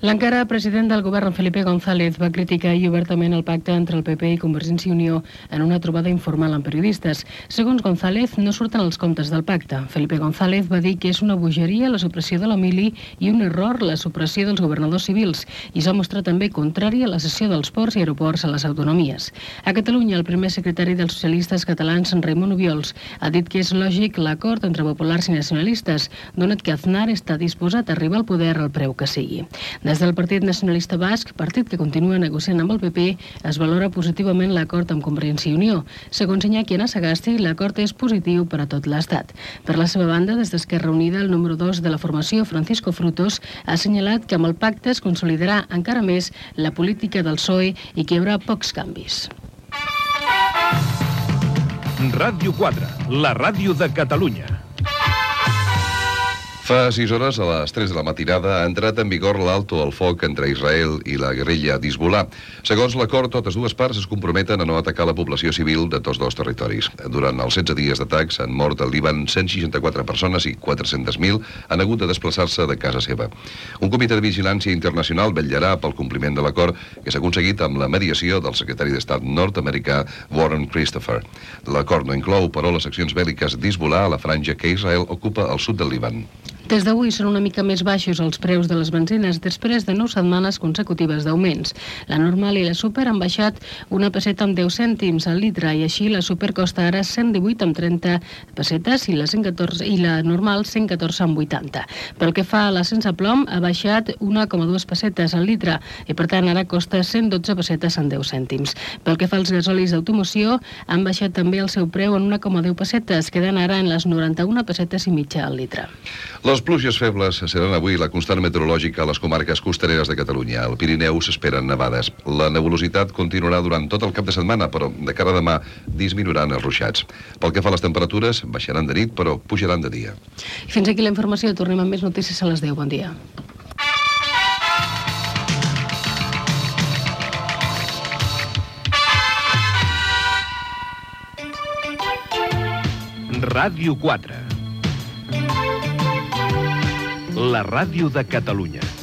L'encara president del govern, Felipe González, va criticar ahir obertament el pacte entre el PP i Convergència i Unió en una trobada informal amb periodistes. Segons González, no surten els comptes del pacte. Felipe González va dir que és una bogeria la supressió de la mili i un error la supressió dels governadors civils, i es va mostrar també contrari a la cessió dels ports i aeroports a les autonomies. A Catalunya, el primer secretari dels socialistes catalans, Raimon Obiols, ha dit que és lògic l'acord entre populars i nacionalistes, donat que Aznar està disposat a arribar al poder al preu que sigui. Des del Partit Nacionalista Basc, partit que continua negociant amb el PP, es valora positivament l'acord amb Convergència i Unió. Segons Iñaki Anasagasti, l'acord és positiu per a tot l'Estat. Per la seva banda, des d'Esquerra Unida, el número 2 de la formació, Francisco Frutos, ha assenyalat que amb el pacte es consolidarà encara més la política del PSOE i que hi haurà pocs canvis. Ràdio 4, la ràdio de Catalunya. Fa 6 hores, a les 3 de la matinada, ha entrat en vigor l'alto al foc entre Israel i la guerrilla d'Hezbollah. Segons l'acord, totes dues parts es comprometen a no atacar la població civil de tots dos territoris. Durant els 16 dies d'atacs han mort al Líban 164 persones i 400.000 han hagut de desplaçar-se de casa seva. Un comitè de vigilància internacional vetllarà pel compliment de l'acord que s'ha aconseguit amb la mediació del secretari d'Estat nord-americà Warren Christopher. L'acord no inclou, però, les accions bèl·liques d'Hezbollah a la franja que Israel ocupa al sud del Líban. Des d'avui són una mica més baixos els preus de les benzines després de 9 setmanes consecutives d'augments. La normal i la super han baixat una pesseta amb 10 cèntims al litre i així la super costa ara 118 amb 30 pessetes i la normal 114 amb 80. Pel que fa a la sense plom, ha baixat 1,2 pessetes al litre i per tant ara costa 112 pessetes amb 10 cèntims. Pel que fa als gasolis d'automoció, han baixat també el seu preu en 1,10 pessetes, quedant ara en les 91 pessetes i mitja al litre. Les pluges febles seran avui la constant meteorològica a les comarques costaneres de Catalunya. Al Pirineu s'esperen nevades. La nebulositat continuarà durant tot el cap de setmana, però de cara a demà disminuiran els ruixats. Pel que fa a les temperatures, baixaran de nit, però pujaran de dia. I fins aquí la informació. Tornem amb més notícies a les 10. Bon dia. Ràdio 4. La ràdio de Catalunya.